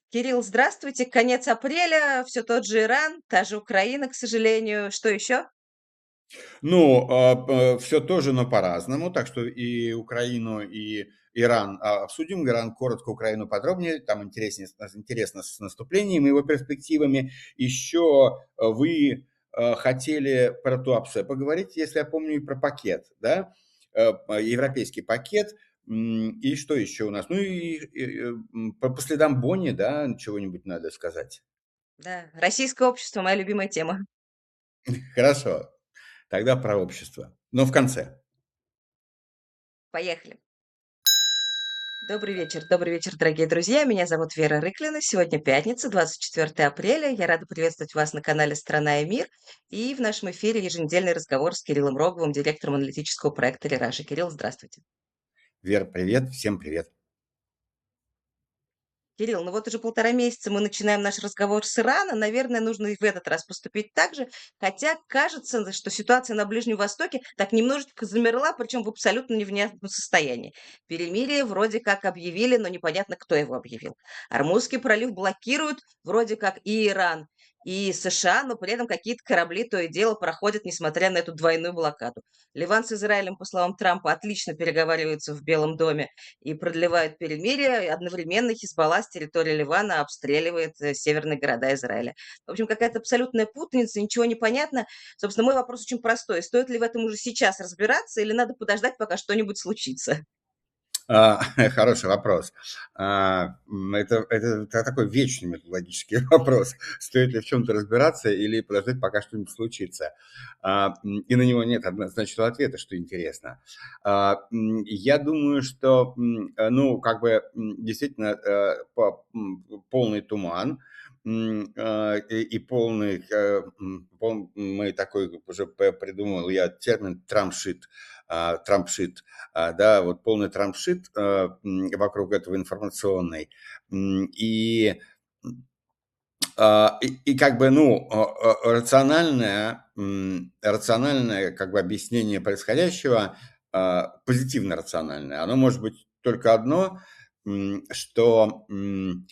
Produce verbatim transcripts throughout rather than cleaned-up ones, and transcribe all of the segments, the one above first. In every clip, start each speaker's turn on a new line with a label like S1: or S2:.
S1: Кирилл, здравствуйте. Конец апреля, все тот же Иран, та же Украина, к сожалению. Что еще?
S2: Ну, все тоже, но по-разному. Так что и Украину, и Иран а, обсудим. Иран коротко, Украину подробнее. Там интереснее, с- интересно с наступлением и его перспективами. Еще э, вы э, хотели про Туапсе поговорить, если я помню, и про пакет, да? Э, п- Европейский пакет. М, И что еще у нас? Ну и, и, э, м, по, по следам Бонни, да, чего-нибудь надо сказать.
S1: Да, российское общество- моя любимая тема.
S2: Хорошо, тогда про общество. Но в конце.
S1: Поехали. Добрый вечер, добрый вечер, дорогие друзья. Меня зовут Вера Рыклина. Сегодня пятница, двадцать четвёртое апреля. Я рада приветствовать вас на канале «Страна и мир» и в нашем эфире еженедельный разговор с Кириллом Роговым, директором аналитического проекта «Лираж». Кирилл, здравствуйте.
S2: Вер, привет, всем привет.
S1: Кирилл, ну вот уже полтора месяца мы начинаем наш разговор с Ирана. Наверное, нужно и в этот раз поступить так же. Хотя кажется, что ситуация на Ближнем Востоке так немножечко замерла, причем в абсолютно невнятном состоянии. Перемирие вроде как объявили, но непонятно, кто его объявил. Армузский пролив блокируют вроде как и Иран, и США, но при этом какие-то корабли то и дело проходят, несмотря на эту двойную блокаду. Ливан с Израилем, по словам Трампа, отлично переговариваются в Белом доме и продлевают перемирие, и одновременно Хизбалла с территории Ливана обстреливает э, северные города Израиля. В общем, какая-то абсолютная путаница, ничего не понятно. Собственно, мой вопрос очень простой. Стоит ли в этом уже сейчас разбираться или надо подождать, пока что-нибудь случится?
S2: А, Хороший вопрос. А, м, Это, это та- такой вечный методологический вопрос. Стоит ли в чем-то разбираться или подождать, пока что-нибудь случится? А, м, И на него нет однозначного ответа, что интересно. А, м, Я думаю, что, м, э, ну, как бы м, действительно э, по- м, полный туман, м, э, и, и полный, э, м, пол- мы такой уже п- придумал я термин трамшит, а, трампшит, а, да, вот полный трамшит а, м, вокруг этого информационный. М, И, а, и, и как бы, ну, а, а, рациональное, м, рациональное как бы объяснение происходящего, а, позитивно-рациональное, оно может быть только одно, м, что м,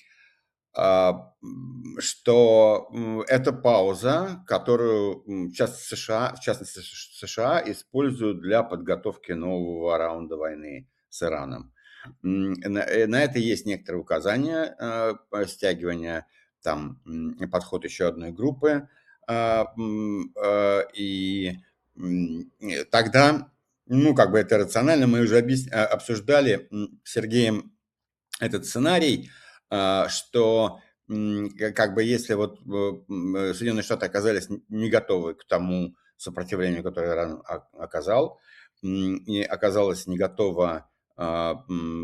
S2: а, м, что, м, это пауза, которую, м, щас США, в частности Ш США, используют для подготовки нового раунда войны с Ираном. М, на э, на это есть некоторые указания, а, по стягивания, там, м, подход еще одной группы. А, м, а, и, м, э, Тогда, ну, как бы это рационально. Мы уже объяс а, обсуждали, м, с Сергеем этот сценарий, а, что, м, к как бы если вот, э, м, э, Соединенные Штаты оказались н не готовы к тому сопротивлению, которое Иран о оказал, м, и оказалась не готова, а,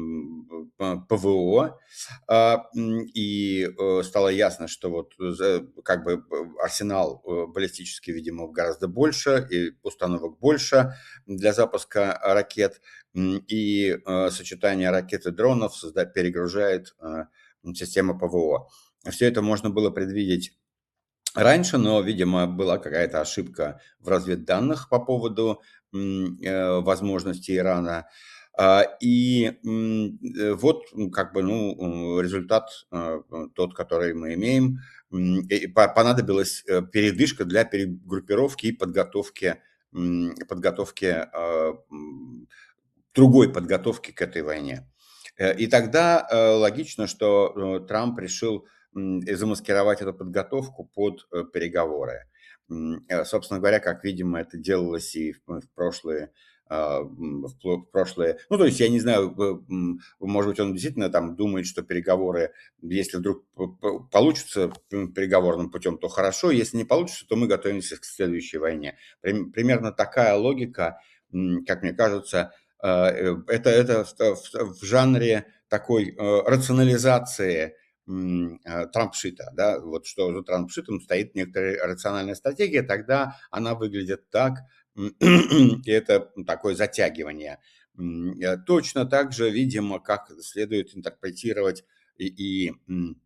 S2: м, п ПВО, а, м, и, э, стало ясно, что вот за как бы б арсенал, э, баллистический, видимо, гораздо больше, и установок больше для запуска ракет. М, и, э, сочетание ракет и дронов созда перегружает, э, м, систему ПВО. Все это можно было предвидеть раньше, но, видимо, была какая-то ошибка в разведданных по поводу, м, э, возможностей Ирана. А, и, м, э, вот, м, как бы, ну, м, результат, э, э, тот, который мы имеем. М, и по понадобилась, э, передышка для перегруппировки и подготовки, м, подготовки, а, м, другой подготовки к этой войне. Э, и тогда, э, логично, что, э, Трамп решил, м, замаскировать эту подготовку под, э, переговоры. М, э, собственно говоря, как, видимо, это делалось и в в прошлые, а, м, в пло в прошлые ну, то есть, я не знаю, в м, может быть, он действительно там думает, что переговоры, если вдруг п п получатся, м, переговорным путем, то хорошо, если не получится, то мы готовимся к следующей войне. Прим примерно такая логика, м, как мне кажется, а, э, это это в в в жанре такой, э, рационализации, м, а, трампшита, да. Вот что за трампшитом стоит некоторая рациональная стратегия, тогда она выглядит так, м, и это такое затягивание. М, э, точно так же, видимо, как следует интерпретировать и и, м,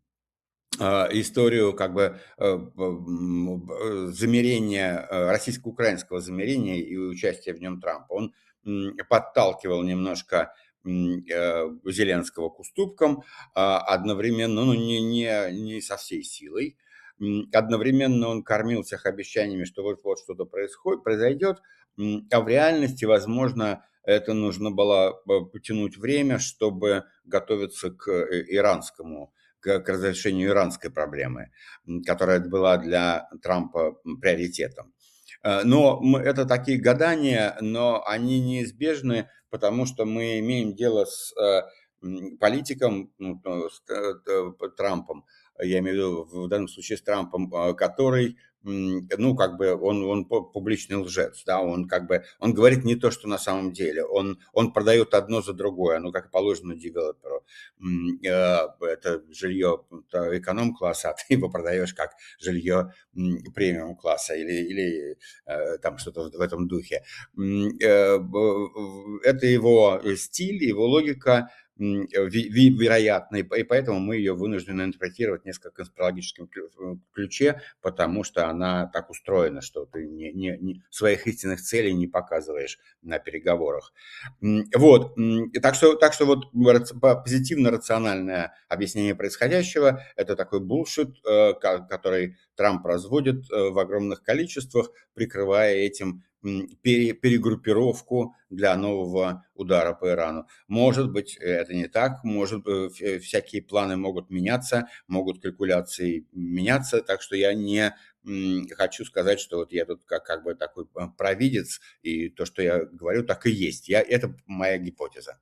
S2: а, историю как бы, э, б м, б э, замирения, э, российско-украинского замирения и участия в нем Трампа. Он, м, подталкивал немножко, м, э, Зеленского к уступкам, а, одновременно, ну, не не не со всей силой. М, одновременно он кормил всех обещаниями, что вот-вот что-то происходит произойдет, м, а в реальности, возможно, это нужно было, э, потянуть время, чтобы готовиться к, э, иранскому к к разрешению иранской проблемы, м, которая была для Трампа, м, приоритетом. Э, но м это такие гадания, но они неизбежны, потому что мы имеем дело с, э, м, политиком, ну, то с, э, т п Трампом. Я имею в виду в данном случае с Трампом, э, который, м, ну, как бы он он пу публичный лжец, да, он как бы он говорит не то, что на самом деле. Он он продает одно за другое, ну, как и положено девелоперу. М, э, это жилье т эконом-класса, а ты его продаешь как жилье, м, премиум-класса или или, э, там что-то в этом духе. М, э, б в это его, э, стиль, его логика, м, ви ви вероятно, и по и поэтому мы ее вынуждены интерпретировать в несколько конспирологическом клю э, ключе, потому что она так устроена, что ты не не не своих истинных целей не показываешь на переговорах. М, вот, м, так что так что вот рац по позитивно-рациональное объяснение происходящего — это такой bullshit, э, ко который Трамп разводит, э, в огромных количествах, прикрывая этим, м, пере перегруппировку для нового удара по Ирану. Может быть, это не так, может, э, вся всякие планы могут меняться, могут калькуляции меняться, так что я не, м, хочу сказать, что вот я тут как как бы такой, э, провидец, и то, что я говорю, так и есть. Я это моя гипотеза.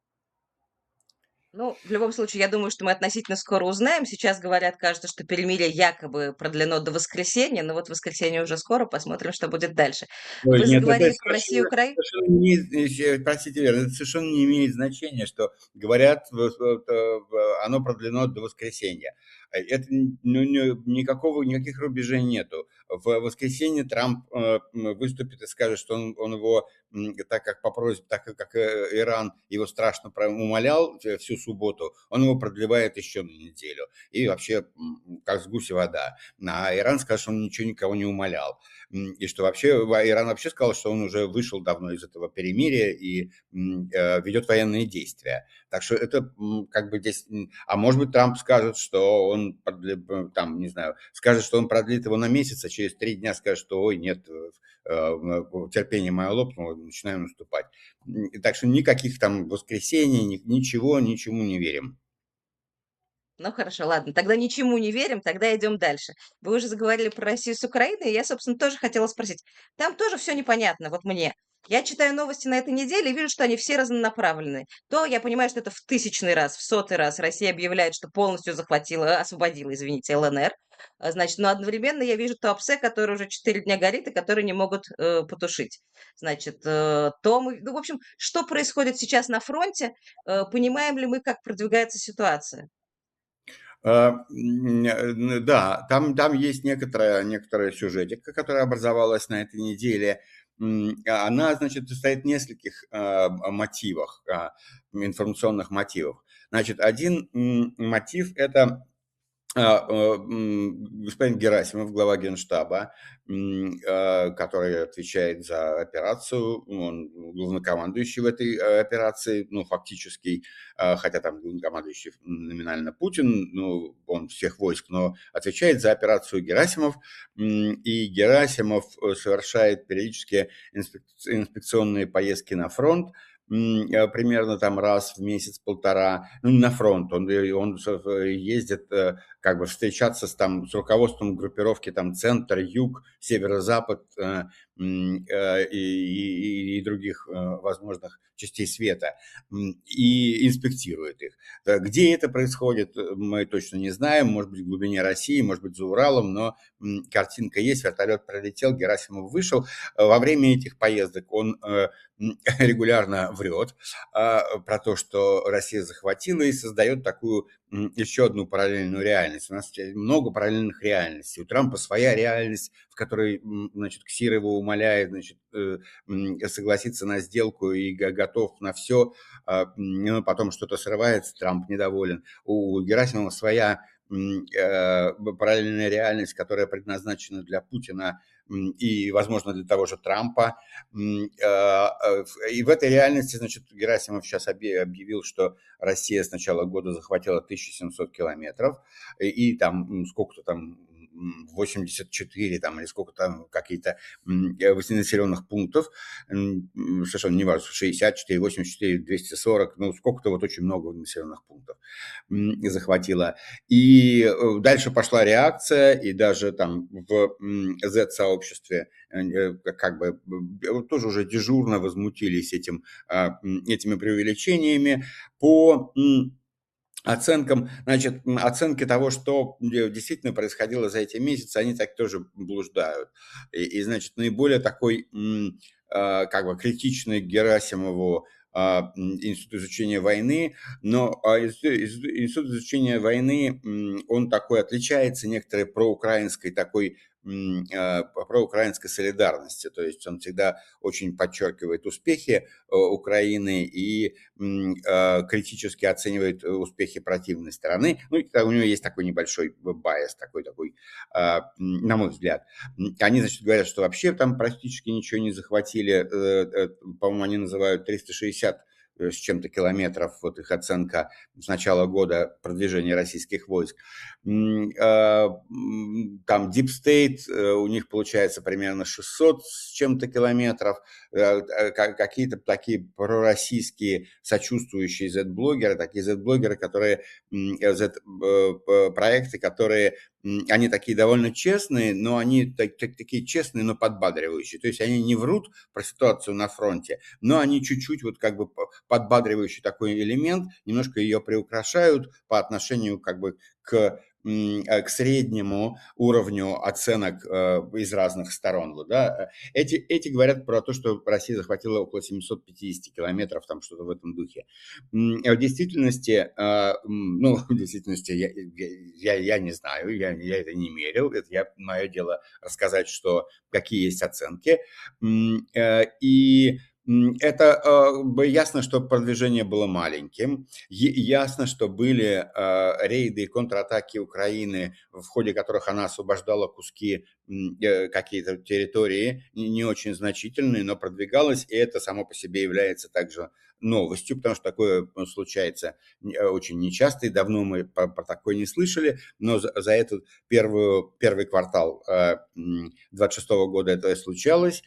S1: Ну, в любом случае, я думаю, что мы относительно скоро узнаем. Сейчас говорят, кажется, что перемирие якобы продлено до воскресенья, но вот воскресенье уже скоро, посмотрим, что будет дальше.
S2: Ой,
S1: Вы
S2: нет, это
S1: заговорили про Россию и
S2: совершенно
S1: Украину.
S2: совершенно не имеет, э, простите, Вера, это совершенно не имеет значения, что говорят, вот вот, э, в оно продлено до воскресенья. Э, это н ну, не никакого никаких рубежей нету. В воскресенье Трамп, э, м, выступит и скажет, что он он его, м, так как по просьбе, так как как, э, Иран его страшно про умолял в всю субботу, он его продлевает еще на неделю. И вообще, м, как с гуся вода. А Иран скажет, что он ничего никого не умолял. М, и что вообще ва Иран вообще сказал, что он уже вышел давно из этого перемирия и, м, э, ведет военные действия. Так что это, м, как бы здесь, м, а может быть, Трамп скажет, что он продле п там, не знаю, скажет, что он продлит его на месяц, а через три дня скажет, что: "Ой, нет, э, э, м, терпение мое лопнуло, начинаю наступать". М, так что никаких там воскресений, ни ничего, ничему не верим.
S1: Ну хорошо, ладно, тогда ничему не верим, тогда идем дальше. Вы уже заговорили про Россию с Украиной, и я, собственно, тоже хотела спросить. Там тоже все непонятно, вот мне. Я читаю новости на этой неделе и вижу, что они все разнонаправленные. То я понимаю, что это в тысячный раз, в сотый раз Россия объявляет, что полностью захватила, освободила, извините, ЛНР. А, Значит, но одновременно я вижу Туапсе, который уже четыре дня горит и который не могут э, потушить. Значит, э, то мы, ну, в общем, что происходит сейчас на фронте, э, понимаем ли мы, как продвигается ситуация?
S2: А, м, э, да, там там есть некоторая некоторая сюжетика, которая образовалась на этой неделе. М, а она, значит, состоит в нескольких, а, мотивах, а, информационных мотивах. Значит, один, м, мотив — это а, э, м, господин Герасимов, глава Генштаба, м, а, который отвечает за операцию, он главнокомандующий в этой, э, операции, ну, фактически, а, хотя там главнокомандующий номинально Путин, ну, он всех войск, но отвечает за операцию Герасимов. М, и Герасимов, э, совершает периодически инспек инспекционные поездки на фронт, м, э, примерно там раз в месяц-полтора, ну, не на фронт, он, э, он с э, ездит, э, как бы встречаться с, там, с руководством группировки там центр, юг, северо-запад, э, м, э, и, и- и других, э, возможных частей света, м, и инспектирует их. Э, Где это происходит, э, мы точно не знаем, может быть, в глубине России, может быть, за Уралом, но, м, картинка есть, вертолет пролетел, Герасимов вышел. Э, Во время этих поездок он, э, м, регулярно врет, а, про то, что Россия захватила, и создает такую, м, еще одну параллельную реальность. У нас те много параллельных реальностей. У Трампа своя реальность, в которой, м, значит, Ксир его умоляет, значит, э, м, согласиться на сделку и го готов на все, но потом что-то срывается, Трамп недоволен. У Герасимова своя, м, э, параллельная реальность, которая предназначена для Путина, м, и, возможно, для того же Трампа. М, а, а, в И в этой реальности, значит, Герасимов сейчас объявил, что Россия с начала года захватила тысячу семьсот километров, и, и там м, сколько-то там м, восемьдесят четыре там или сколько там какие-то м, э, населенных пунктов, м, м, совершенно неважно, шестьдесят четыре, восемьдесят четыре, двести сорок, ну сколько-то вот очень много населенных пунктов м, захватила. И э, дальше пошла реакция, и даже там в м, Z-сообществе э, э, как бы э, вот тоже уже дежурно возмутились этим, а, м, этими преувеличениями по м, оценкам, значит, м, оценки того, что де- действительно происходило за эти месяцы, они так тоже блуждают. И, и, значит, наиболее такой м, а, как бы критичный к Герасимову а, м, Институт изучения войны, но а, Институт, Институт- Институт изучения войны, м, он такой отличается некоторой проукраинской такой м, а, проукраинской солидарности, то есть он всегда очень подчеркивает успехи э, Украины и м, э, критически оценивает э, успехи противной стороны. Ну, и тогда у него есть такой небольшой байс, такой, такой, а, м, на мой взгляд. М, Они, значит, говорят, что вообще там практически ничего не захватили. Э, э, По-моему, они называют триста шестьдесят э, с чем-то километров, вот их оценка с начала года продвижения российских войск. М, а, м, Там Deep State, э, у них получается примерно шестьсот с чем-то километров. Э, э, ка- какие-то такие пророссийские сочувствующие Z-блогеры, такие Z-блогеры, которые, м, э, Z-проекты, которые, м, они такие довольно честные, но они так- так- такие честные, но подбадривающие. То есть они не врут про ситуацию на фронте, но они чуть-чуть вот как бы по- подбадривающий такой элемент, немножко ее приукрашают по отношению как бы к м, э, к среднему уровню оценок э, из разных сторон. Вот, да. Эти, эти говорят про то, что Россия захватила около семьсот пятьдесят километров, там что-то в этом духе. М, а В действительности, а, м, ну, в действительности я, я, я, я не знаю, я, я это не мерил, это я, мое дело рассказать, что, какие есть оценки. М, э, И м, это э, б- ясно, что продвижение было маленьким. Е- Ясно, что были э, рейды и контратаки Украины, в ходе которых она освобождала куски м, э, какие-то территории не не очень значительные, но продвигалась, и это само по себе является также новостью, потому что такое ну, случается не- э, очень нечасто, и давно мы про, про такое не слышали, но за, за этот первую, первый квартал э, м, двадцать шестого года это случалось.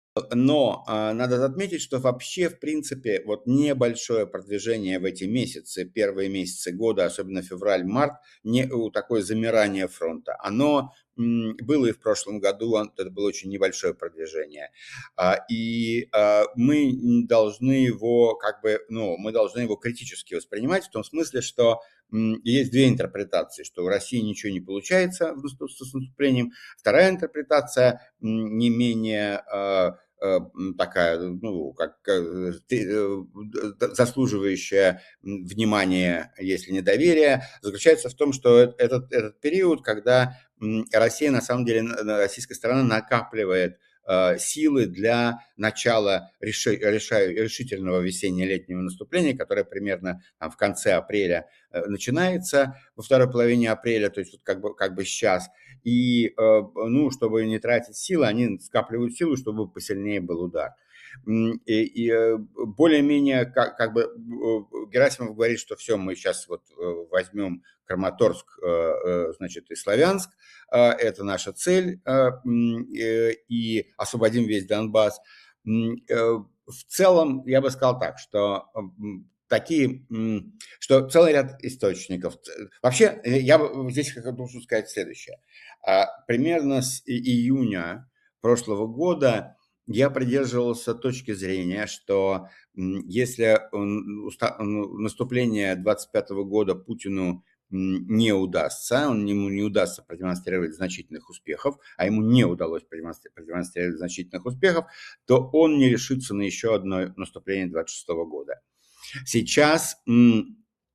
S2: Но а, надо отметить, что вообще, в принципе, вот небольшое продвижение в эти месяцы, первые месяцы года, особенно февраль-март, не, у- такое замирание фронта, оно м, было и в прошлом году, он- это было очень небольшое продвижение. А, И а, мы н- должны его, как бы, ну, мы должны его критически воспринимать, в том смысле, что м, есть две интерпретации, что у России ничего не получается в наступ- с наступлением. Вторая интерпретация м, не менее а, э, такая, ну, как э, ты, э, д- заслуживающая м, внимания, если не доверия, заключается в том, что э- этот, этот период, когда м, Россия, на самом деле, на- на- российская сторона накапливает э, силы для начала реши- решаю- решительного весенне-летнего наступления, которое примерно там, в конце апреля э, начинается, во второй половине апреля, то есть вот как бы, как бы сейчас. И, э, ну, чтобы не тратить силы, они скапливают силу, чтобы посильнее был удар. М, И, и, э, более-менее, как, как бы, э, Герасимов говорит, что все, мы сейчас вот э, возьмем Краматорск, э, э, значит, и Славянск, э, это наша цель, э, м, э, и освободим весь Донбасс. М, э, В целом, я бы сказал так, что м, такие, м, что целый ряд источников. Ц- Вообще, э, я бы здесь как бы должен сказать следующее. А, Примерно с и- июня прошлого года я придерживался точки зрения, что м, если он уста- ну, наступление двадцать пятого года Путину м, не удастся, он, ему не удастся продемонстрировать значительных успехов, а ему не удалось продемонстри- продемонстрировать значительных успехов, то он не решится на еще одно наступление двадцать шестого года. Сейчас м,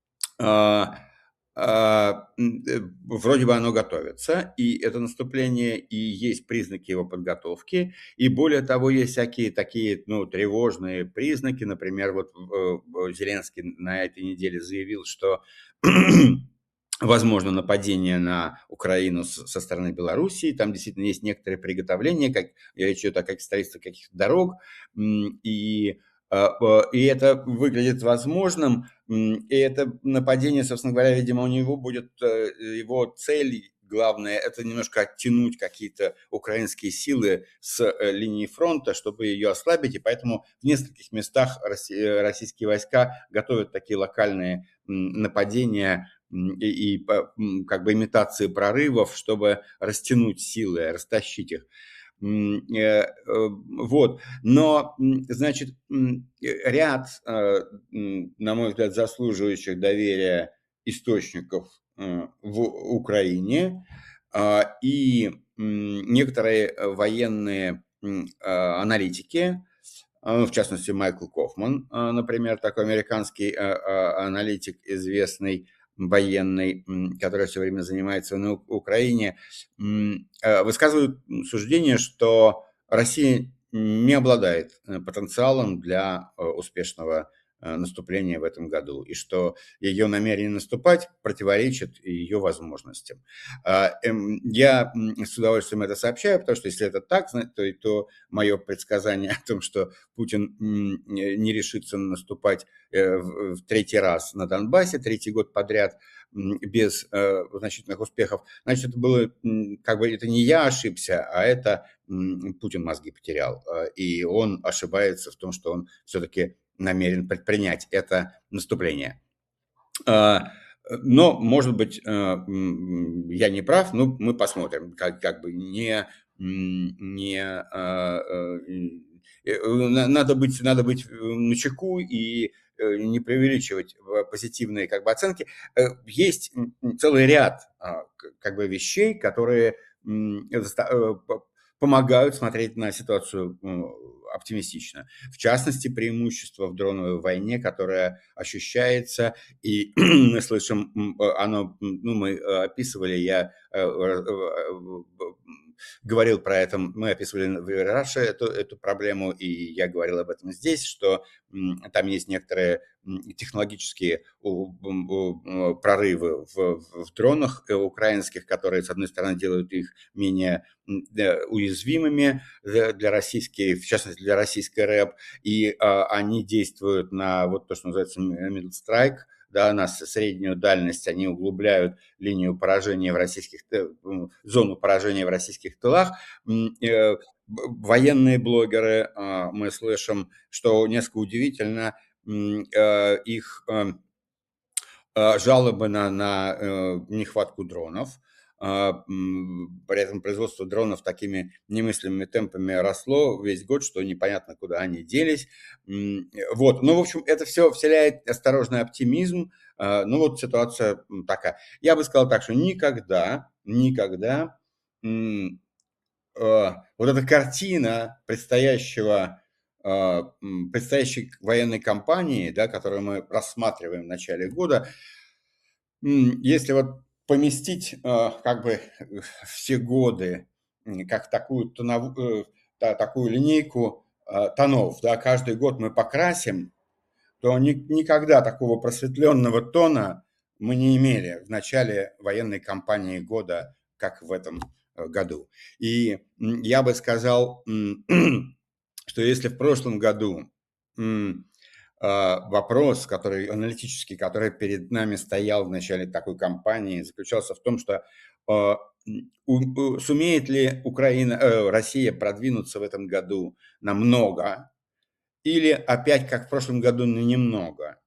S2: а, а, м, э, вроде бы оно готовится, и это наступление, и есть признаки его подготовки, и более того, есть всякие такие, ну, тревожные признаки, например, вот э, э, Зеленский на этой неделе заявил, что возможно нападение на Украину с со стороны Белоруссии. Там действительно есть некоторые приготовления, как речь идет о как строительстве каких-то дорог. М, и, а, а, и это выглядит возможным. М, и это нападение, собственно говоря, видимо, у него будет, э, его цель главная — это немножко оттянуть какие-то украинские силы с, э, линии фронта, чтобы ее ослабить. И поэтому в нескольких местах росси э, российские войска готовят такие локальные, м, нападения, м, и и по м, как бы имитации прорывов, чтобы растянуть силы, растащить их. М, э, э, вот. Но, м, значит, м, э, ряд, э, м, на мой взгляд, заслуживающих доверия источников, э, в Украине, а, и, м, некоторые, э, военные, м, а, аналитики, а, в частности, Майкл Кофман, а, например, такой американский, а, а, аналитик, известный, военный, м, который все время занимается на У Украине, м, э, высказывают, м, суждение, что Россия не обладает, э, потенциалом для, э, успешного, э, наступления в этом году, и что ее намерение наступать противоречит ее возможностям. А, эм, я, м, с удовольствием это сообщаю, потому что если это так, зна то то мое предсказание о том, что Путин, м, не не решится наступать, э, в в третий раз на Донбассе, третий год подряд, м, без, э, значительных успехов, значит, это было, м, как бы это не я ошибся, а это, м, Путин мозги потерял. Э, и он ошибается в том, что он все-таки намерен предпринять это наступление. А, э, но, может быть, э, м, я не прав, но мы посмотрим. Как как бы не м, не, а, э, м, э, на надо быть надо быть, э, начеку и, э, не преувеличивать в позитивные как бы оценки. Э, есть, м, м, целый ряд, а, к как бы вещей, которые, м, заста э, по помогают смотреть на ситуацию, м, оптимистично. В частности, преимущество в дроновой войне, которое ощущается, и мы слышим, м, э, оно, м, ну, мы, э, описывали, я, э, э, э, в говорил про это, мы описывали в Russia эту эту проблему, и я говорил об этом здесь, что, м, там есть некоторые, м, технологические у бум у м, прорывы в в в дронах, э, украинских, которые, с одной стороны, делают их менее, м, э, уязвимыми для для российской, в частности, для российской РЭБ, и, а, они действуют на вот то, что называется м middle strike, да, на с среднюю дальность, они углубляют линию поражения в российских т м, зону поражения в российских тылах. М, э, б военные блогеры, а, мы слышим, что несколько удивительно, м, э, их, эм, а, жалобы на на, э, нехватку дронов. А, м, при этом производство дронов такими немыслимыми темпами росло весь год, что непонятно, куда они делись. М, э, вот. Ну, в общем, это все вселяет осторожный оптимизм. А, ну, вот ситуация, м, такая. Я бы сказал так, что никогда, никогда, м, а, вот эта картина предстоящего, а, м, предстоящей военной кампании, да, которую мы рассматриваем в начале года, М, если вот поместить, а, как бы, э, все годы, м, как такую тонову э, та такую линейку, а, тонов, да, каждый год мы покрасим, то ни никогда такого просветленного тона мы не имели в начале военной кампании года, как в этом, э, году. И, м, я бы сказал, м, что если в прошлом году, м, а, вопрос, который аналитический, который перед нами стоял в начале такой кампании, заключался в том, что, а, м, у у сумеет ли Украина, э, Россия продвинуться в этом году намного или опять, как в прошлом году, на немного,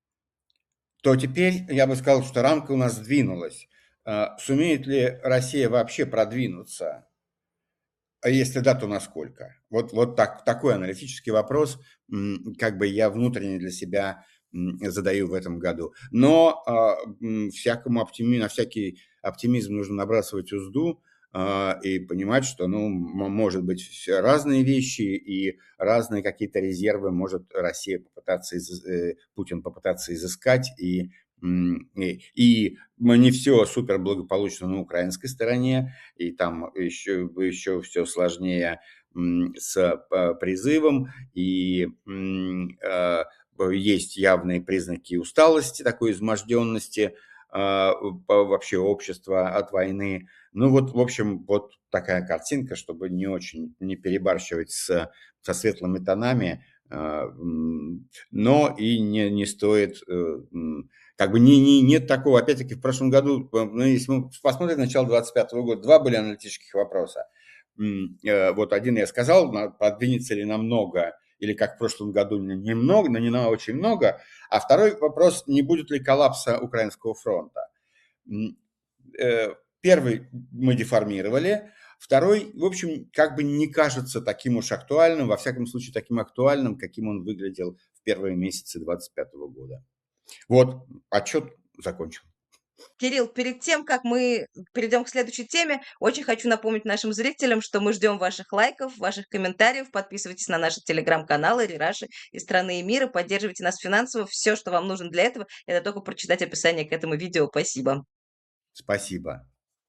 S2: то теперь я бы сказал, что рамка у нас сдвинулась. А, сумеет ли Россия вообще продвинуться? А если да, то насколько? Вот вот так такой аналитический вопрос, м, как бы я внутренне для себя, м, задаю в этом году. Но, а, м, всякому оптими на всякий оптимизм нужно набрасывать узду, а, и понимать, что, ну, м может быть, вс разные вещи и разные какие-то резервы может Россия попытаться из э, Путин попытаться изыскать. И, м, и и не все супер благополучно на украинской стороне, и там еще еще все сложнее, м, с по призывом, и, м, а, б есть явные признаки усталости, такой изможденности. а, по вообще общества от войны. Ну вот, в общем, вот такая картинка, чтобы не очень не перебарщивать с со светлыми тонами, а, м, но и не не стоит, э, м, как бы не не нет такого. Опять-таки, в прошлом году, э, ну, если мы посмотрим начало двадцать пятого года, два были аналитических вопроса. М, э, вот один я сказал, на подвинется ли намного, или как в прошлом году н немного, но не на очень много. А второй вопрос: не будет ли коллапса украинского фронта? М, э, первый мы деформировали, второй, в общем, как бы не кажется таким уж актуальным, во всяком случае, таким актуальным, каким он выглядел в первые месяцы двадцать пятого года. Вот, отчет закончен.
S1: Кирилл, перед тем, как мы перейдем к следующей теме, очень хочу напомнить нашим зрителям, что мы ждем ваших лайков, ваших комментариев. Подписывайтесь на наши телеграм-каналы Рераши из страны и мира, поддерживайте нас финансово. Все, что вам нужно для этого, это только прочитать описание к этому видео. Спасибо.
S2: Спасибо.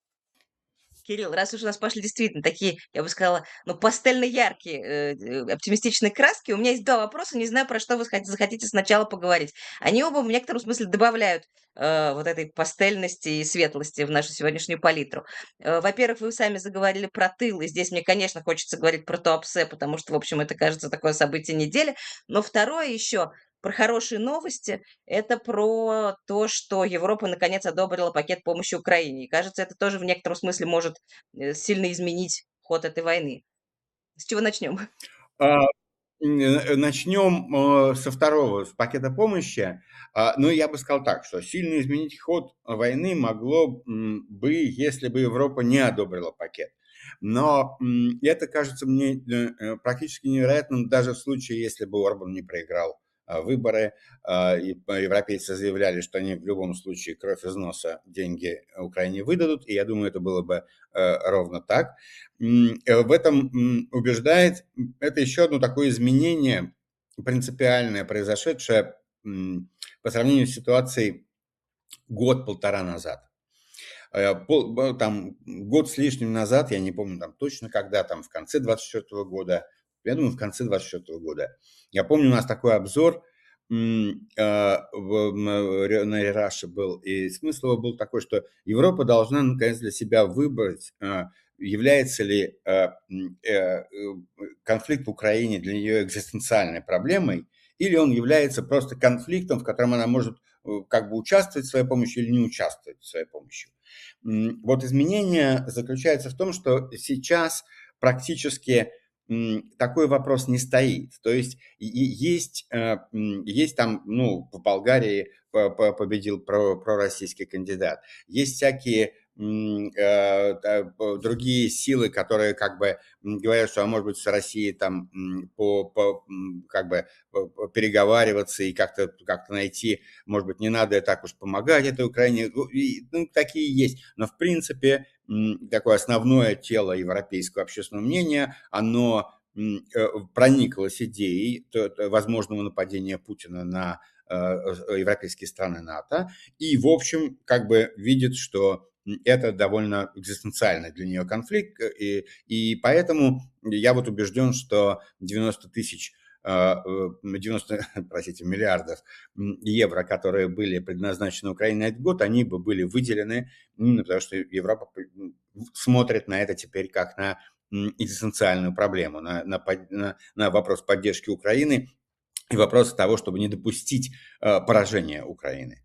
S1: Кирилл, раз уж у нас пошли действительно такие, я бы сказала, ну, пастельно-яркие, э, э, оптимистичные краски, у меня есть два вопроса, не знаю, про что вы схот- захотите сначала поговорить. Они оба в некотором смысле добавляют э, вот этой пастельности и светлости в нашу сегодняшнюю палитру. Э, во-первых, вы сами заговорили про тыл, и здесь мне, конечно, хочется говорить про Туапсе, потому что, в общем, это, кажется, такое событие недели. Но второе еще про хорошие новости. Это про то, что Европа наконец одобрила пакет помощи Украине. И кажется, это тоже в некотором смысле может э, сильно изменить ход этой войны. С чего начнем?
S2: А, м, э, начнем, э, со второго, с пакета помощи. А, ну, я бы сказал так, что сильно изменить ход войны могло, м, бы, если бы Европа не одобрила пакет. Но, м, это кажется мне, э, э, практически невероятным даже в случае, если бы Орбан не проиграл, а, выборы. А, и по европейцы заявляли, что они в любом случае кровь из носа деньги Украине выдадут, и я думаю, это было бы, э, ровно так. М, э, в этом, м, убеждает, м, это еще одно такое изменение принципиальное, произошедшее, м, по сравнению с ситуацией год-полтора назад. Э, пол б там год с лишним назад, я не помню там точно когда, там в конце двадцать четвертого года, я думаю, в конце двадцать четвертого года. Я помню, у нас такой обзор, м, а, в м, ре на "Рераше" был, и смысл его был такой, что Европа должна наконец для себя выбрать, а, является ли, а, м, э, э, конфликт в Украине для нее экзистенциальной проблемой, или он является просто конфликтом, в котором она может, э, как бы участвовать в своей помощи или не участвовать в своей помощи. М, вот изменение заключается в том, что сейчас практически, м, такой вопрос не стоит. То есть и и есть, э, м, есть там, ну, в Болгарии по по победил про пророссийский кандидат. Есть всякие, м, э, та по другие силы, которые как бы, м, говорят, что, а может быть, с Россией там, м, по по м, как бы, по по переговариваться и как-то как-то найти, может быть, не надо так уж помогать этой Украине. Ну, и, ну, такие есть. Но, в принципе, м, такое основное тело европейского общественного мнения, оно м, э, прониклось идеей т- т- возможного нападения Путина на э, э, европейские страны НАТО. И, в общем, как бы видит, что м, это довольно экзистенциальный для нее конфликт. э, И, и поэтому я вот убежден, что девяносто тысяч а, э, девяносто, простите, миллиардов м, евро, которые были предназначены Украине на этот год, они бы были выделены именно потому, что Европа п- м, смотрит на это теперь как на м, экзистенциальную проблему, на, на под- на- на вопрос поддержки Украины и вопрос того, чтобы не допустить э, поражения Украины.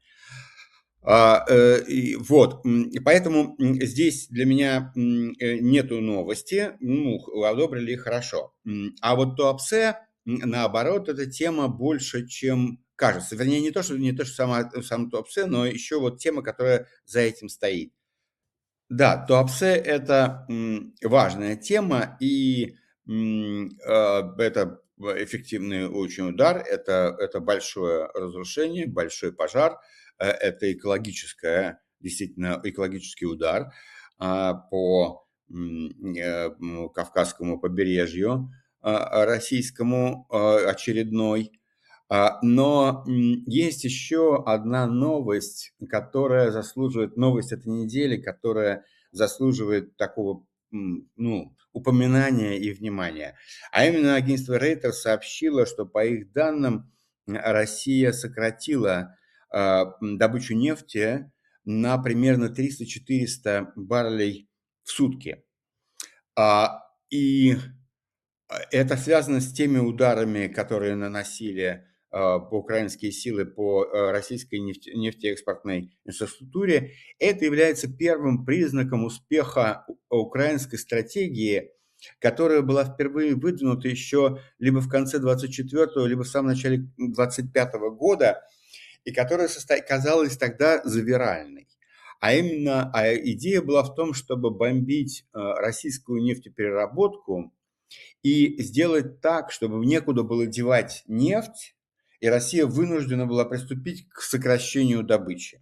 S2: А, э, и вот, м, и поэтому м, здесь для меня м, э, нету новости, ну, х- одобрили и хорошо. М, А вот Туапсе, м, наоборот, эта тема больше, чем кажется. Вернее, не то, что не то, что сама, сам Туапсе, но еще вот тема, которая за этим стоит. Да, Туапсе — это, м, важная тема, и, м, а, это эффективный очень удар, это это большое разрушение, большой пожар, э, это экологическое, действительно экологический удар, а, по, м, э, м, Кавказскому побережью, а, российскому, а, очередной. А, но, м, есть еще одна новость, которая заслуживает новость этой недели, которая заслуживает такого, м, ну, упоминания и внимания. А именно агентство Reuters сообщило, что, по их данным, м, Россия сократила, а, м, добычу нефти, на примерно триста-четыреста баррелей в сутки. А, и а, это связано с теми ударами, которые наносили а, по украинские силы по а, российской нефте- нефтеэкспортной инфраструктуре. Это является первым признаком успеха у- украинской стратегии, которая была впервые выдвинута еще либо в конце двадцать четвёртого, либо в самом начале двадцать пятого года, и которая состо- казалась тогда завиральной. А именно, а идея была в том, чтобы бомбить а, российскую нефтепереработку и сделать так, чтобы некуда было девать нефть, и Россия вынуждена была приступить к сокращению добычи.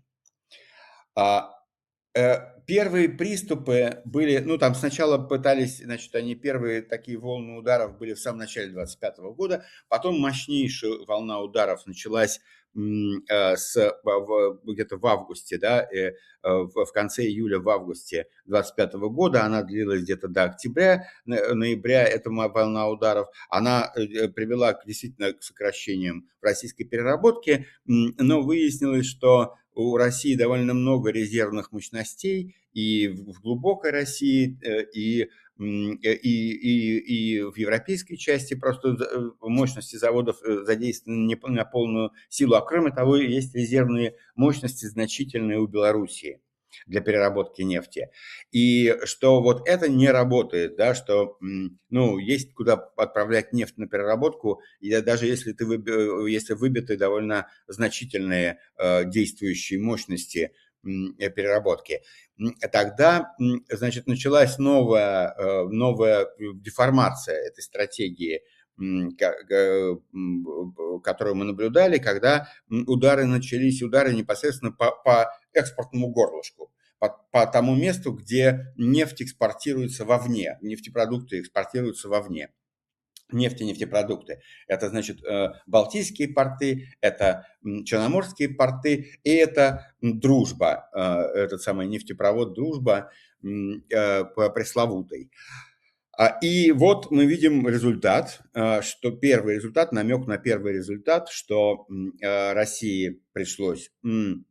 S2: А, э, первые приступы были, ну, там сначала пытались, значит, они первые такие волны ударов были в самом начале двадцать пятого года, потом мощнейшая волна ударов началась м, э, с, в- в- где-то в августе, да, э, э, в, в конце июля, в августе двадцать пятого года, она длилась где-то до октября, но- ноября, эта ма- волна ударов, она э, привела к, действительно к сокращениям в российской переработке, м, но выяснилось, что у России довольно много резервных мощностей и в в глубокой России, э, и, м, э, и, и, и в европейской части просто за- э, мощности заводов э, задействованы не по- на полную силу, а кроме того, есть резервные мощности значительные у Белоруссии для переработки нефти. И что вот это не работает, да, что, м, ну, есть куда отправлять нефть на переработку, и даже если ты выби- если выбиты довольно значительные э, действующие мощности м, э, переработки. М, Тогда, м, значит, началась новая, э, новая деформация этой стратегии, м, ка- ка- м, б- которую мы наблюдали, когда м, удары начались, удары непосредственно по, по экспортному горлышку, по, по тому месту, где нефть экспортируется вовне, нефтепродукты экспортируются вовне. Нефть и нефтепродукты. Это, значит, э, Балтийские порты, это м, Черноморские порты, и это м, Дружба, э, этот самый нефтепровод Дружба м, э, по- пресловутый. А, И вот мы видим результат, э, что первый результат, намек на первый результат, что м, э, России пришлось м,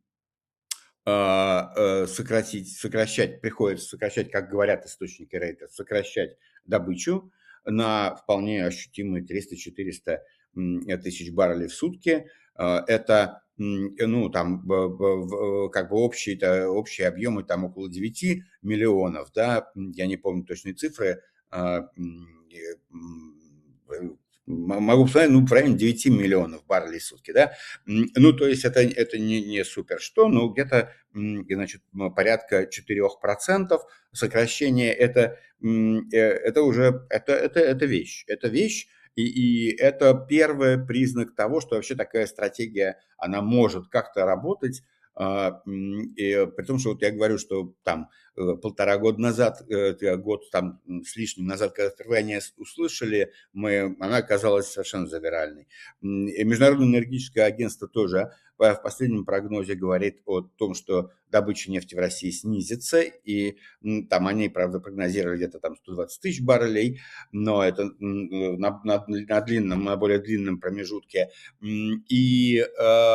S2: а, э, сократить, сокращать, приходится сокращать, как говорят источники Reuters, сокращать добычу на вполне ощутимые триста-четыреста м, тысяч баррелей в сутки. А, Это, м, ну, там, б- б- в- как бы общие, это, общие объемы там около девяти миллионов, да, м, я не помню точные цифры, а, м, э, м, э, м- могу сказать, ну, в районе девяти миллионов баррелей в сутки, да. М, Ну, то есть это, это не, не супер что, но где-то м, и, значит, м, порядка четырех процентов сокращение, это, м, э, это уже это, это, это вещь. Это вещь, и, и это первый признак того, что вообще такая стратегия, она может как-то работать. А, м, и при том, что вот я говорю, что там э, полтора года назад, э, это год там м, с лишним назад, когда впервые они с- услышали, мы, она оказалась совершенно завиральной. М, и Международное энергетическое агентство тоже в последнем прогнозе говорит о том, что добыча нефти в России снизится, и м, там они, правда, прогнозировали где-то там сто двадцать тысяч баррелей, но это м, на, на- на длинном, на более длинном промежутке, М, и, э,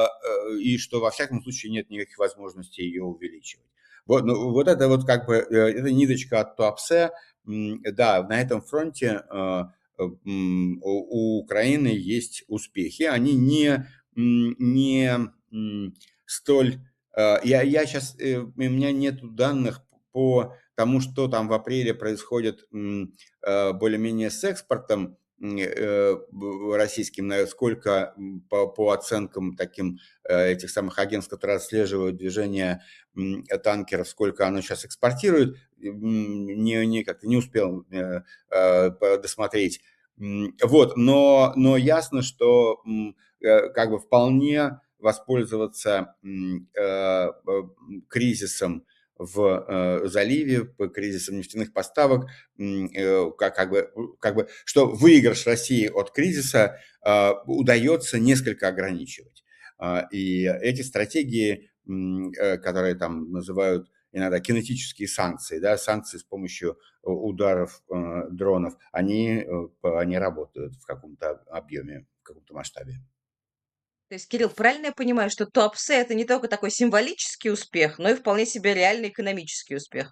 S2: э, и что во всяком случае нет никаких возможностей ее увеличивать. Вот, ну, вот это вот как бы, э, это ниточка от Туапсе. М, Да, на этом фронте э, э, м, у у Украины есть успехи. Они не м, не м, столь... э, Я, я сейчас, у меня нет данных по тому, что там в апреле происходит м, э, более-менее с экспортом м, э, б- российским, на- сколько м, по, по оценкам таким э, этих самых агентств, которые отслеживают движение м, танкеров, сколько оно сейчас экспортирует, м, не, не, как-то не успел э, э, по- досмотреть. М, Вот, но, но ясно, что м, э, как бы вполне воспользоваться м, э, э, кризисом в э, заливе, по кризисом нефтяных поставок, м, э, как, как бы, как бы, что выигрыш России от кризиса э, удается несколько ограничивать. А, И эти стратегии, м, э, которые там называют иногда кинетические санкции, да, санкции с помощью ударов э, дронов, они, э, они работают в каком-то объеме, в каком-то масштабе.
S1: То есть, Кирилл, правильно я понимаю, что Туапсе- это не только такой символический успех, но и вполне себе реальный экономический успех?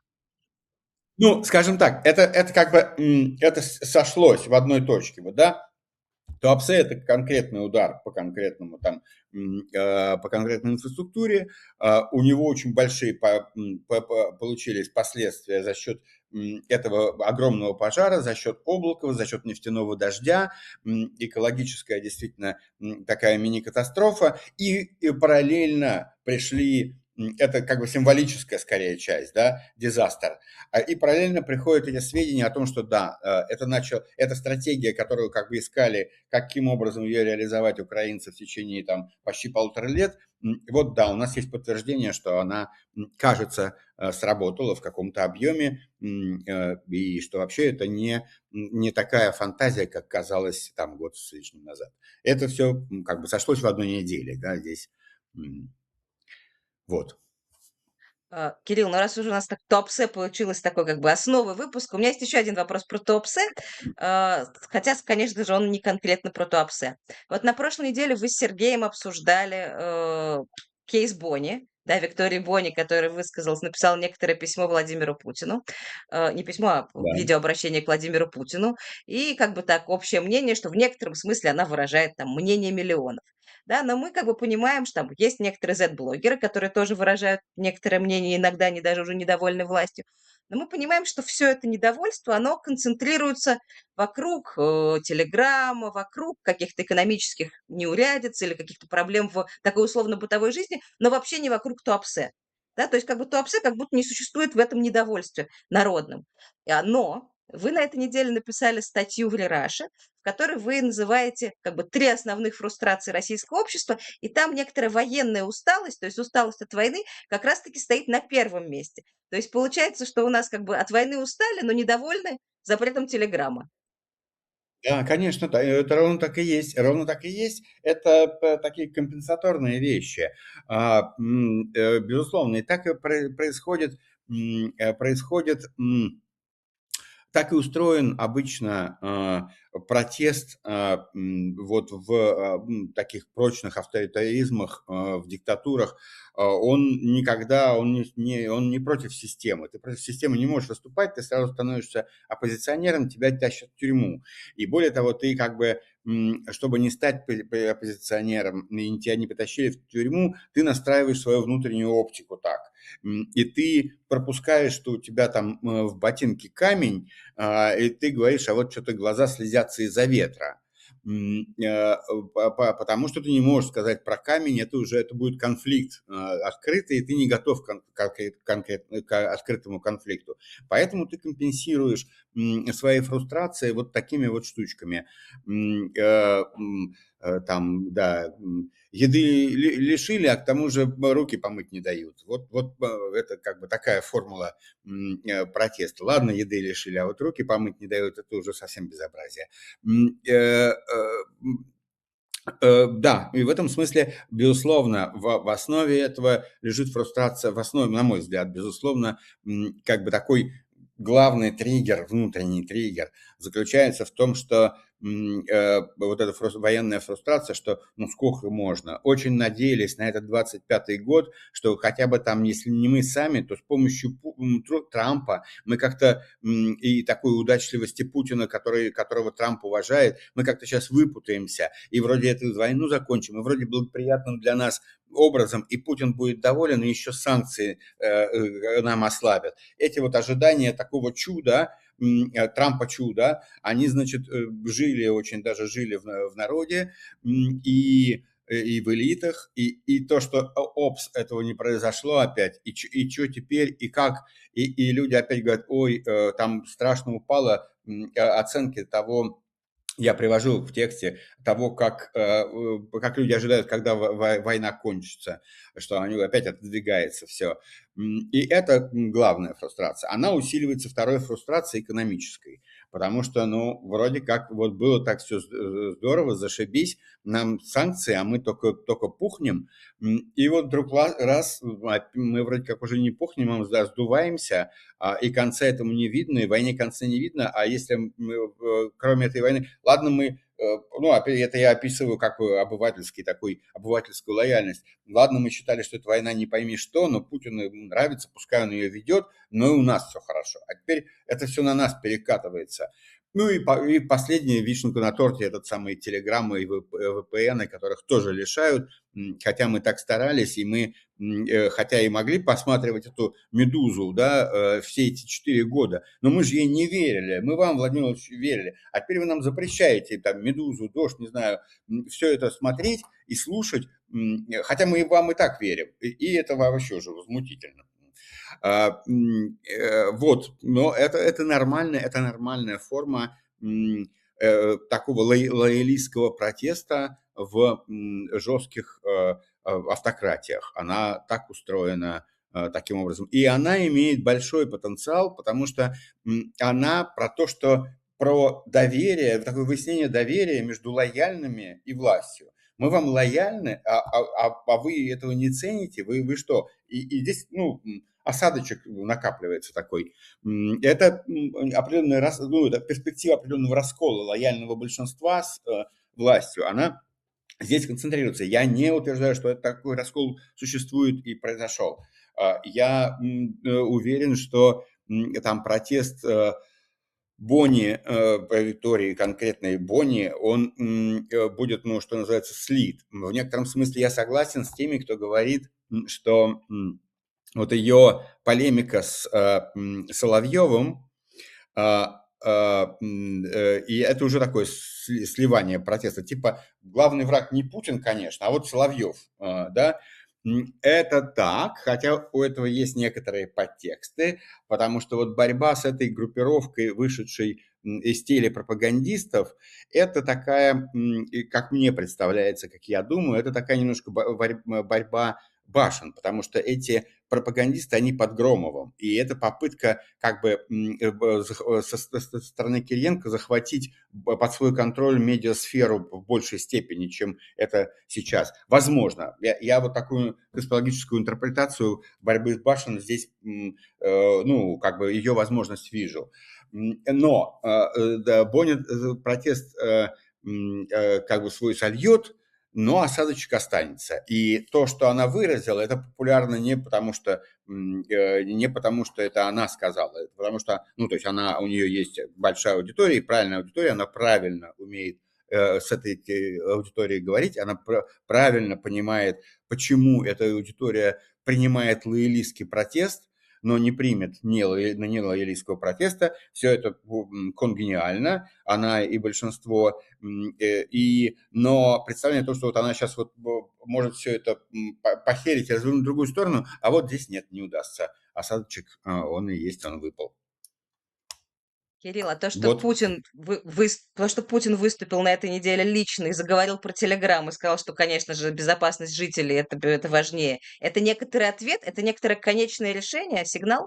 S2: Ну, скажем так, это это как бы, м, это с сошлось в одной точке, вот, да. Туапсе- это конкретный удар по конкретному там, м, э, по конкретной инфраструктуре. А, у него очень большие по м, по по получились последствия за счет, м, этого огромного пожара, за счет облака, за счет нефтяного дождя. М, экологическая действительно, м, такая мини-катастрофа. И и параллельно пришли, м, это как бы символическая скорее часть, да, дизастер. А, и параллельно приходят эти сведения о том, что да, э, это начал эта стратегия, которую как бы искали, каким образом ее реализовать украинцы в течение там почти полутора лет. М, вот да, у нас есть подтверждение, что она, м, кажется, э, сработала в каком-то объеме, м, э, и что вообще это не, м, не такая фантазия, как казалось там год с лишним назад. Это все как бы сошлось в одной неделе, да, здесь. М, Вот.
S1: А, Кирилл, ну раз уже у нас так Туапсе получилось такой как бы основой выпуска, у меня есть еще один вопрос про Туапсе, а, хотя, конечно же, он не конкретно про Туапсе. Вот на прошлой неделе вы с Сергеем обсуждали э, кейс Бони, да, Виктории Бони, который высказался, написал некоторое письмо Владимиру Путину, э, не письмо, а
S2: Да.
S1: видеообращение к Владимиру Путину, и как бы так общее мнение, что в некотором смысле она выражает там мнение миллионов. Да, но мы как бы понимаем, что там есть некоторые зет-блогеры, которые тоже выражают некоторое мнение, иногда они даже уже недовольны властью. Но мы понимаем, что все это недовольство, оно концентрируется вокруг э, Телеграма, вокруг каких-то экономических неурядиц или каких-то проблем в такой условно-бытовой жизни, но вообще не вокруг Туапсе. Да, то есть как бы Туапсе как будто не существует в этом недовольстве народном. А, Но вы на этой неделе написали статью в Лераше, в которой вы называете как бы три основных фрустрации российского общества, и там некоторая военная усталость, то есть усталость от войны, как раз-таки стоит на первом месте. То есть получается, что у нас как бы от войны устали, но недовольны запретом телеграмма.
S2: Да, конечно, да, это ровно так и есть. Ровно так и есть. Это п такие компенсаторные вещи. А, м, э, безусловно, и так и про происходит, м, э, происходит, м так и устроен обычно, а, протест, а, м, вот в, а, м, таких прочных авторитаризмах, а, в диктатурах. А, он никогда, он не не он не против системы. Ты против системы не можешь выступать, ты сразу становишься оппозиционером, тебя тащат в тюрьму. И более того, ты как бы, м, чтобы не стать пе пе оппозиционером и тебя не потащили в тюрьму, ты настраиваешь свою внутреннюю оптику так. М, и ты пропускаешь, что у тебя там, э, в ботинке камень, а, и ты говоришь, а вот что-то глаза слезятся из-за ветра. М, э, по- по- Потому что ты не можешь сказать про камень, это уже это будет конфликт э, открытый, и ты не готов к кон- конкрет- конкретно к открытому конфликту. Поэтому ты компенсируешь м, свои фрустрации вот такими вот штучками. М, э, м, э, Там, да, м, еды ли- лишили, а к тому же руки помыть не дают. Вот, вот э, это как бы такая формула м, э, протеста. Ладно, еды лишили, а вот руки помыть не дают, это уже совсем безобразие. М, э, э, м, э, Да, и в этом смысле, безусловно, в, в основе этого лежит фрустрация, в основе, на мой взгляд, безусловно, м, как бы такой главный триггер, внутренний триггер заключается в том, что м, э, вот эта фрус- военная фрустрация, что ну сколько можно. Очень надеялись на этот двадцать пятый год, что хотя бы там, если не мы сами, то с помощью Пу- м, Тру- Трампа мы как-то м, и такой удачливости Путина, который, которого Трамп уважает, мы как-то сейчас выпутаемся и вроде эту войну закончим, и вроде благоприятным для нас образом, и Путин будет доволен, и еще санкции э, э, нам ослабят. Эти вот ожидания такого чуда, м, э, Трампа чуда, они, значит, э, жили очень, даже жили в, на- в народе, м, и э, и в элитах, и, и то, что о- опс, этого не произошло опять, и, чё- и что теперь, и как, и, и люди опять говорят, ой, э, там страшно упало м, э, оценки того, я привожу в тексте того, как, э, э, как люди ожидают, когда во- во- война кончится, что они опять отодвигается все. И это м, главная фрустрация. Она усиливается второй фрустрацией экономической, потому что, ну, вроде как вот было так все здорово, зашибись, нам санкции, а мы только, только пухнем. М, И вот вдруг ла- раз, а, мы вроде как уже не пухнем, а да, сдуваемся, а, и конца этому не видно, и войне конца не видно, а если мы, э, кроме этой войны, ладно, мы ну, опять это я описываю как бы обывательский такой, обывательскую лояльность. Ладно, мы считали, что это война не пойми что, но Путину ему нравится, пускай он ее ведет, но и у нас все хорошо. А теперь это все на нас перекатывается. Ну и, по, и последняя вишенка на торте, этот самый телеграммы и вэ пэ эны, которых тоже лишают, хотя мы так старались, и мы, хотя и могли посматривать эту «Медузу», да, все эти четыре года, но мы же ей не верили, мы вам, Владимир Владимирович, верили, а теперь вы нам запрещаете там «Медузу», «Дождь», не знаю, все это смотреть и слушать, хотя мы вам и так верим, и это вообще уже возмутительно. А, э, вот, но это, это нормальная, это нормальная форма э, такого лоялистского протеста в жестких э, автократиях. Она так устроена э, таким образом. И она имеет большой потенциал, потому что она про то, что про доверие, такое выяснение доверия между лояльными и властью. Мы вам лояльны, а, а, а вы этого не цените, вы, вы что? И, и здесь, ну, осадочек накапливается такой. Это определенная, ну, это перспектива определенного раскола лояльного большинства с э, властью. Она здесь концентрируется. Я не утверждаю, что это такой раскол существует и произошел. Я уверен, что там протест Бонни, по Виктории, конкретной Бонни, он будет, ну, что называется, слит. В некотором смысле я согласен с теми, кто говорит, что вот ее полемика с Соловьевым, и это уже такое сливание протеста. Типа главный враг не Путин, конечно, а вот Соловьев, да. Это так, хотя у этого есть некоторые подтексты, потому что вот борьба с этой группировкой, вышедшей из телепропагандистов, это такая, как мне представляется, как я думаю, это такая немножко борьба башен, потому что эти пропагандисты, они под Громовым, и это попытка как бы со стороны Кириенко захватить под свой контроль медиасферу в большей степени, чем это сейчас. Возможно. Я, я вот такую космологическую интерпретацию борьбы с башен здесь, ну, как бы ее возможность вижу. Но да, Бонни протест как бы свой сольет, но осадочек останется. И то, что она выразила, это популярно не потому, что, не потому, что это она сказала, это потому что, ну, то есть она, у нее есть большая аудитория, и правильная аудитория, она правильно умеет э, с этой аудиторией говорить, она пр- правильно понимает, почему эта аудитория принимает лоялистский протест, но не примет нелоялистского протеста. Все это конгениально, она и большинство. И, но представление то, что вот она сейчас вот может все это похерить и развернуть в другую сторону, а вот здесь нет, не удастся. Осадочек, он и есть, он выпал.
S1: Кирилл, а то, что
S2: Вот.
S1: Путин, вы, вы, то, что Путин выступил на этой неделе лично и заговорил про Телеграм и сказал, что, конечно же, безопасность жителей это, это важнее, это некоторый ответ, это некоторое конечное решение, сигнал?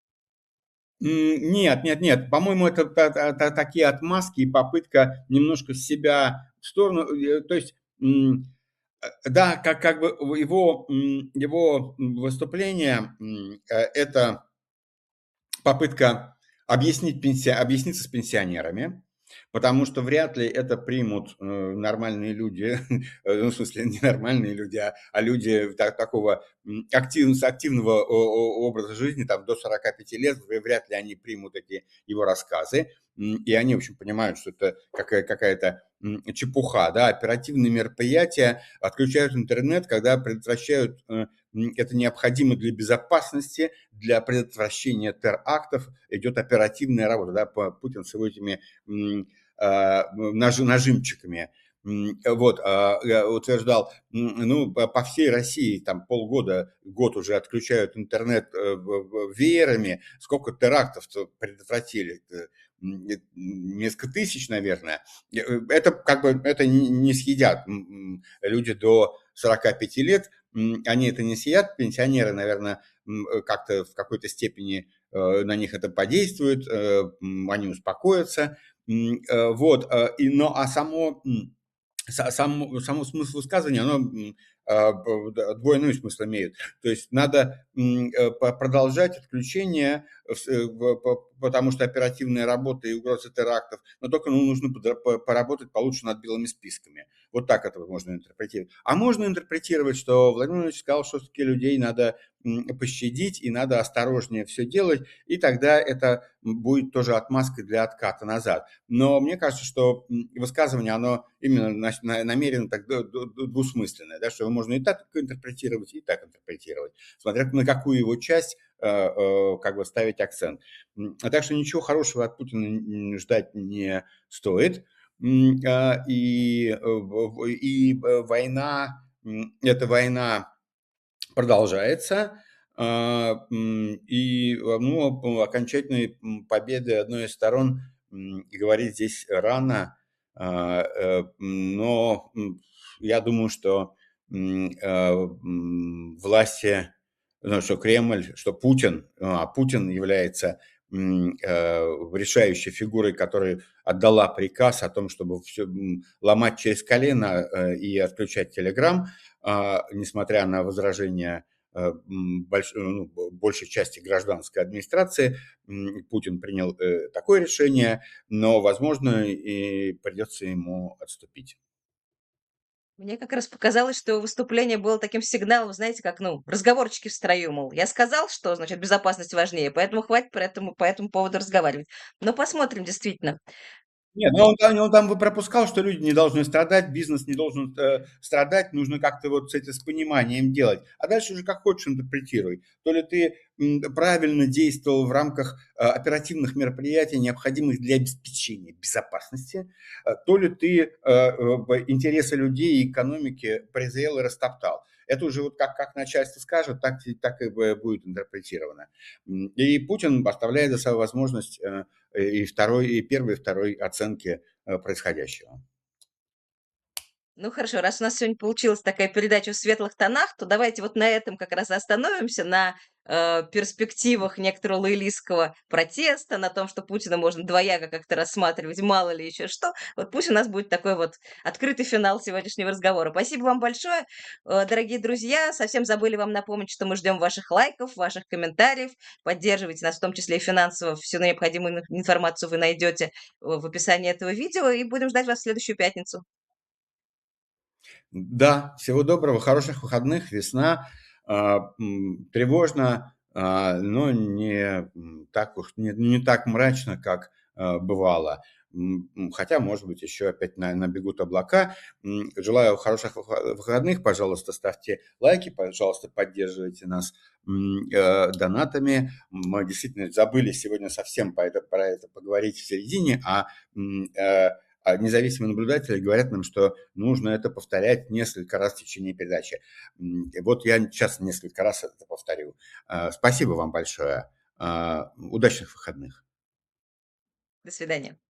S2: Нет, нет, нет. По-моему, это та- та- та- такие отмазки и попытка немножко себя в сторону. э, То есть, м, э, да, как, как бы его, м, его выступление м, э, это попытка объяснить пенси... объясниться с пенсионерами, потому что вряд ли это примут э, нормальные люди, э, ну, в смысле, не нормальные люди, а, а люди так, такого м, актив, с активного о- о- образа жизни, там, до сорока пяти лет, вряд ли они примут эти его рассказы, М, и они, в общем, понимают, что это какая- какая-то м, чепуха, да, оперативные мероприятия отключают интернет, когда предотвращают, э, м, это необходимо для безопасности, для предотвращения терактов, идет оперативная работа, да, Путин с его этими м, а, наж, нажимчиками. М, Вот, а, я утверждал, м, ну, по по всей России там полгода, год уже отключают интернет э, в- в- веерами. Сколько терактов предотвратили? Э, м, э, Несколько тысяч, наверное. Э, Это как бы это не не съедят м, м, люди до сорока пяти лет. м, Они это не съедят. Пенсионеры, наверное, м, э, как-то в какой-то степени э, на них это подействует, э, м, они успокоятся. М, э, Вот, э, и, но, а само м, Са сам само смысл высказывания, оно, м, а, п д двойной смысл имеет. То есть надо, м, э, по продолжать отключение, вс э, в по потому что оперативная работа и угроза терактов, но только, ну, нужно подра по поработать получше над белыми списками. Вот так это вот можно интерпретировать. А можно интерпретировать, что Владимир Владимирович сказал, что всё-таки людей надо, м, пощадить и надо осторожнее всё делать, и тогда это, м, будет тоже отмазкой для отката назад. Но мне кажется, что, м, высказывание, оно именно нась на намеренно так д д д двусмысленное, да, что его можно и так интерпретировать, и так интерпретировать, смотря на какую его часть, э, э, как бы ставить акцент. М, а так что ничего хорошего от Путина н н ждать не стоит. М, а, и, э, в в и б война, м, эта война продолжается. А, м, и, а, ну, о окончательной, м, победы одной из сторон, м, говорить здесь рано. А, э, но, м, я думаю, что, м, а, м, власти, ну, что Кремль, что Путин, а Путин является, м, э, решающей фигурой, которая отдала приказ о том, чтобы всё, м, ломать через колено, э, и отключать "Телеграм", а, несмотря на возражения, э, м, больш ну, большей части гражданской администрации. М, Путин принял, э, такое решение, но, возможно, и придется ему отступить.
S1: Мне как раз показалось, что выступление было таким сигналом, знаете, как, ну, разговорчики в строю, мол, я сказал, что, значит, безопасность важнее, поэтому хватит по этому по этому поводу разговаривать. Но посмотрим, действительно.
S2: Нет, ну он там он там бы пропускал, что люди не должны страдать, бизнес не должен, э, страдать, нужно как-то вот с этим, с пониманием делать. А дальше уже как хочешь интерпретируй. То ли ты, м, правильно действовал в рамках, а, оперативных мероприятий, необходимых для обеспечения безопасности, а, то ли ты, э, э, б интересы людей и экономики презрел и растоптал. Это уже вот как как начальство скажет, так и так и б будет интерпретировано. М, и Путин оставляет за собой возможность, э, и второй, и первой, и второй оценки, э, происходящего.
S1: Ну, хорошо, раз у нас сегодня получилась такая передача в светлых тонах, то давайте вот на этом как раз и остановимся, на, э, перспективах некоторого лоялистского протеста, на том, что Путина можно двояко как-то рассматривать, мало ли еще что. Вот пусть у нас будет такой вот открытый финал сегодняшнего разговора. Спасибо вам большое, э, дорогие друзья. Совсем забыли вам напомнить, что мы ждем ваших лайков, ваших комментариев. Поддерживайте нас, в том числе и финансово. Всю необходимую ин информацию вы найдете в в описании этого видео. И будем ждать вас в следующую пятницу.
S2: Да, всего доброго, хороших выходных. Весна, а, м, тревожно, а, но не, м, так уж, не не так мрачно, как, а, бывало. М, м, хотя, может быть, еще опять на набегут облака. М, желаю хороших выхо выходных. Пожалуйста, ставьте лайки, пожалуйста, поддерживайте нас, м, э, донатами. Мы действительно забыли сегодня совсем по это про это поговорить в середине, а, м, э, а независимые наблюдатели говорят нам, что нужно это повторять несколько раз в течение передачи. М, вот я щас несколько раз это повторю. А, спасибо вам большое. А, удачных выходных.
S1: До свидания.